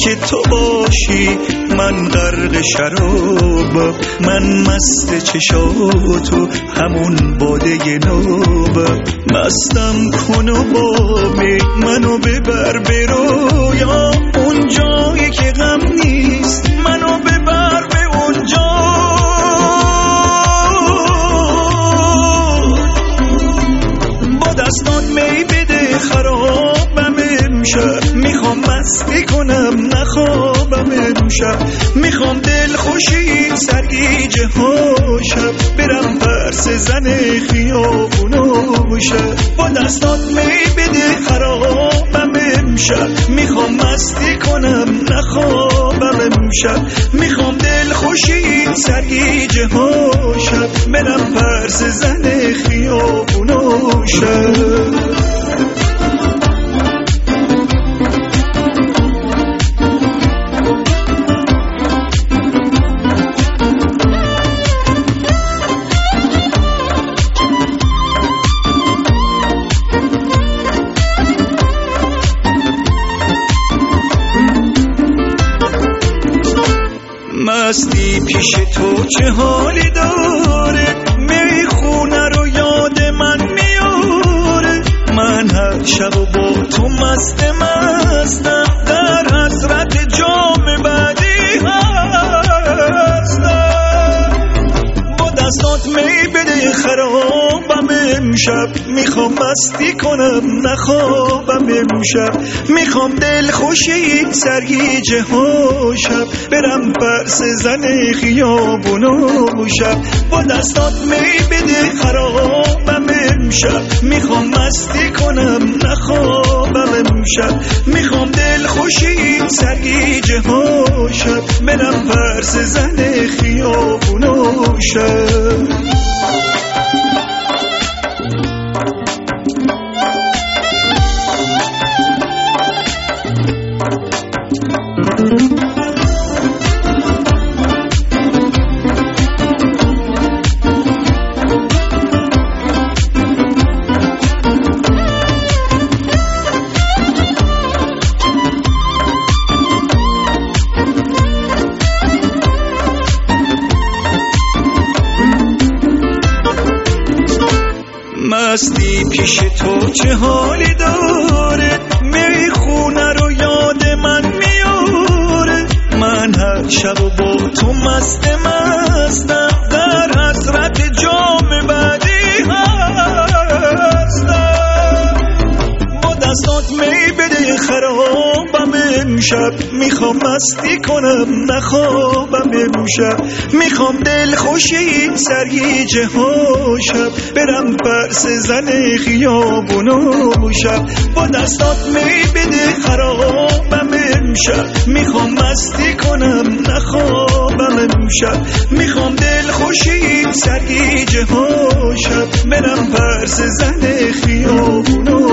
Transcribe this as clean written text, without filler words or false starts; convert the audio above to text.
تو باشی من غرق شراب، من مست چشاتو همون باده ناب. مستم کن و با می منو ببر به رویا، اون جایی که غم نیست منو ببر به اونجا. با دستات می بده خرابم امشب، میخوام مستی کنم نخوابم امشب، میخوام دل خوشی سرگیجه ها شب، برم پرس زن خیابونو شب. با دستات می بده خرابم امشب، میخوام مستی کنم نخوابم امشب، میخوام دل خوشی سرگیجه ها شب، برم پرس زن خیابونو شب. مستی پیش تو چه حالی داره، میخونه رو یاد من میاره. من هر شب و با تو مستم، در حسرت جام بعدی هستم. با دستات می بده خرابم امشب، میخوام مستی کنم نخوابم امشب، میخوام دل خوشی سرگیجه ها شب، برم پرس زن خیابونو شب. با دستات می بده خرابم امشب، میخوام مستی کنم نخوابم امشب، میخوام دل خوشی سرگیجه ها شب، برم پرس زن خیابونو شب. مستی پیش تو چه حالی داره، میخونه رو یاد من میاره. من هر شب و با تو مستم، در حسرت جام بعدی هستم. با دستات می بده خرابم امشب، میخوام مستی کنم نخوابم امشب، میخوام دل خوشی سرگیجه ها شب، برم پرس زن خیابونو شب. با دستات می بده خرابم امشب، میخوام مستی کنم نخوابم امشب، میخوام دل خوشی سرگیجه ها شب، برم پرس زن خیابونو